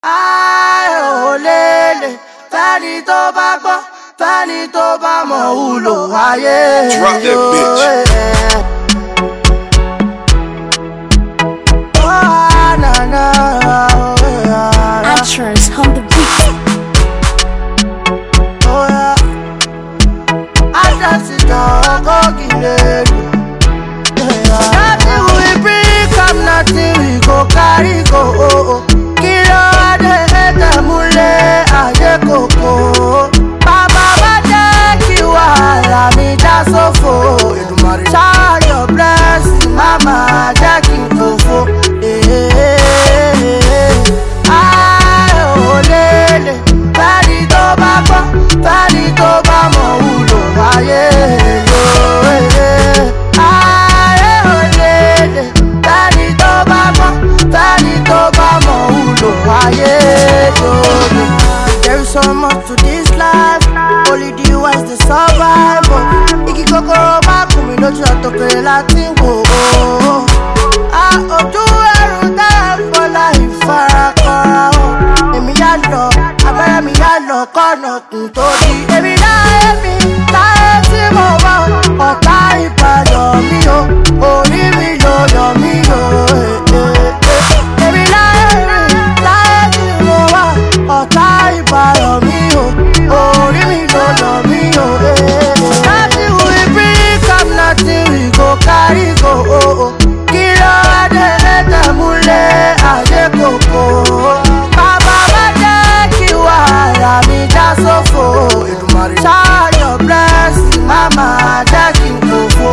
Ai olele, fẹ́ni tó bá gbọ́, fẹ́ni tó bá mọ̀ wúlò ayé. Drop that bitch. Oh, na na. Actress on the beat. Oh yeah. Actress is talking lady. Nothing we bring, come nothing we go carry go. Kilo ade ete mule aye koko. Baba bade kiwa la mi da sofo. Shower your blessing, mama jacking kofo. Ai olele, fẹ́ni tó bá gbọ́, fẹ́ni tó bá mọ̀ wúlò ayé yo. Ai olele, fẹ́ni tó bá gbọ́, fẹ́ni tó bá mọ̀ wúlò ayé yo. There is so much to this life, only the wise dey survive. Igi kòkòrò bá kùn mí lójú àtòkèrè láti wò ó. Ojú ẹrù tẹ́lẹ̀ ń bọ̀ láì farakọra o. Èmi yá lọ, abẹ́rẹ́ mi yá lọ kọ́nà kùn tó di. Èmi láyé mi, láyé tí mo wá o. Ọ̀tá ìbàdàn mi o, orí mi ló yọ mí o. Èmi láyé mi, láyé tí mo wá o. Ọ̀tá ìbàdàn mi o, orí mi ló yọ mí o. Nothing we bring, come nothing we go carry go. Kilo ade ete mule aye koko. Baba bade kiwa la mi da sofo. Shower your blessing, mama jacking kofo.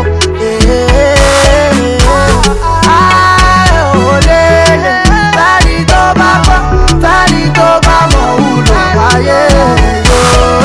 Ai olele, fẹ́ni tó bá gbọ́, fẹ́ni tó bá mọ̀ wúlò ayé yo.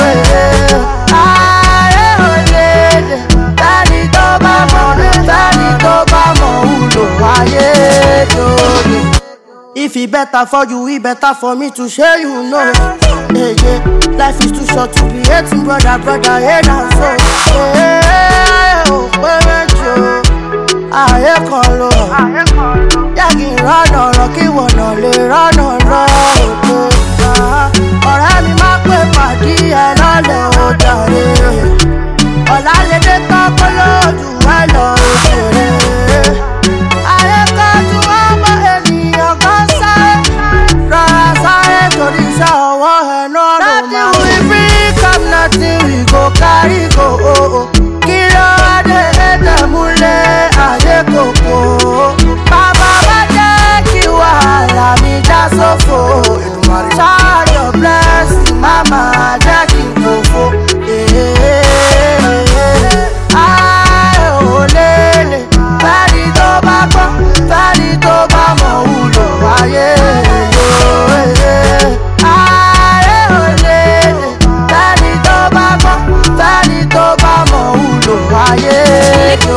Ai olele, fẹ́ni tó bá mọ̀, fẹ́ni tó bá mọ̀ wúlò ayé yo. If it better for you, it better for me to share you know. Yeah, yeah. Life is too short to be hating, brother, hey, now so. Hey, oh, wait, yo. Aye, kolo. Yagi run ọ̀rọ̀ kí wọ̀nà lè run ọ̀rọ̀. Ọ̀rẹ́ mi máa pè pàdé ẹ lọ́lẹ̀ ó jàre. Ọ̀la lè dé tán kó lójú ẹ lọ òṣèré. Ayé kájú ọmọ ènìyàn kan sáré. Rọra sáré torí iṣẹ́ ọwọ́ ẹ̀ náà ló máa. Nothing we bring, come nothing we go carry go. Kilo ade ete mule aye koko. Baba bade kiwa la mi da sofo. Shower your blessing, mama jacking kofo. Ai olele, fẹ́ni tó bá gbọ́, fẹ́ni tó bá mọ̀ wúlò ayé yo. Ai olele, fẹ́ni tó bá gbọ́, fẹ́ni tó bá mọ̀ wúlò ayé yo.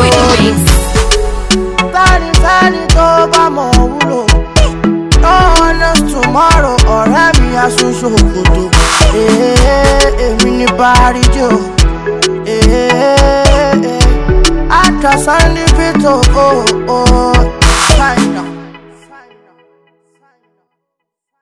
Fẹ́ni tó bá mọ̀ wúlò. No one knows tomorrow, ọ̀rẹ́ mi aṣoṣo òkòtò. Èmi ní Bàríjò. Actress on the beat, oh, oh, oh.